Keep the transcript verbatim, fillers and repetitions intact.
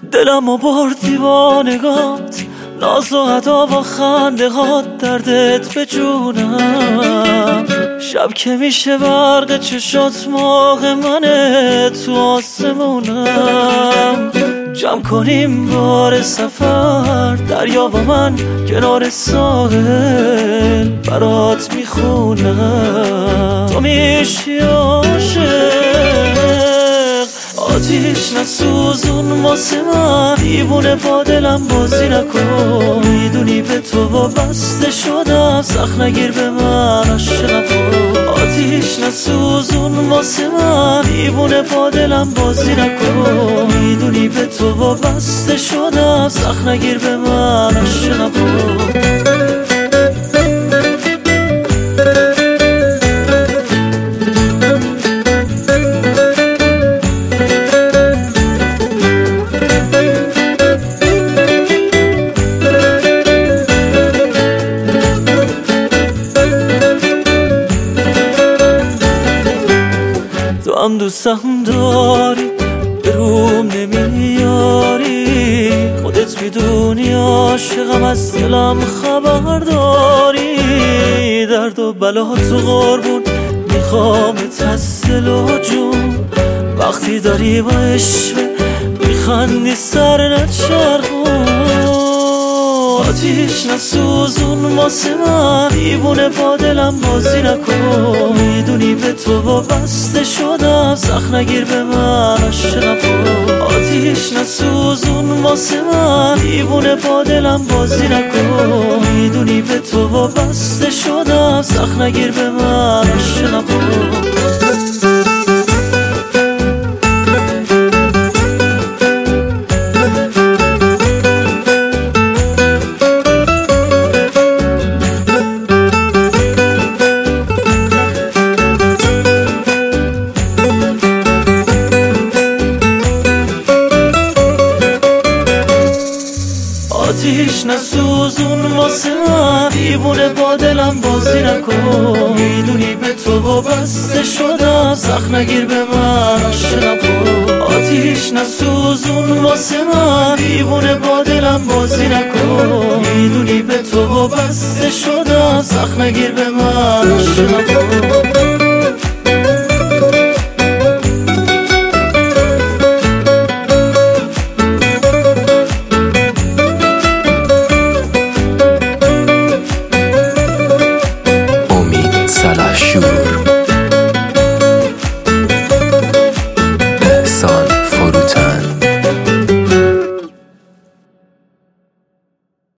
دلم و بردی با نگات، ناز و ادا و خنده هات، دردت به جونم. شب که میشه برق چشات موقع منه تو آسمونم. جمع کنیم بار سفر، دریا و من کنار ساحل برات میخونم. تو میشی عاشق، آتیش نسوزون واسه من، دیوونه با دلم بازی نکن. میدونی به تو وابسته شدم، سخت نگیر به من عاشقم. آتیش نسوزون واسه من، دیوونه با دلم بازی نکن. میدونی به تو وابسته شدم، سخت نگیر به من عاشقم. تو هم دوستم داری، به روم نمیاری. خودت میدونی عاشقم، از دلم خبر داری. درد و بلا تو قربون میخوامت از دل و جون. وقتی داری با عشق میخندی سر نچرخون. آتیش نسوزون واسه من، دیوونه با دلم بازی نکن. میدونی به تو وابسته شدم، سخت نگیر به من عاشقم. آتیش نسوزون واسه من، دیوونه با دلم بازی نکن. میدونی به تو وابسته شدم، سخت نگیر به من عاشقم. آتیش نسوزون واسه من، دیوونه با دلم بازی نکن. میدونی به تو وابسته شدم، سخت نگیر به من عاشقم. آتیش نسوزون واسه من، دیوونه با دلم بازی نکن. میدونی به تو وابسته شدم، سخت نگیر به من عاشقم.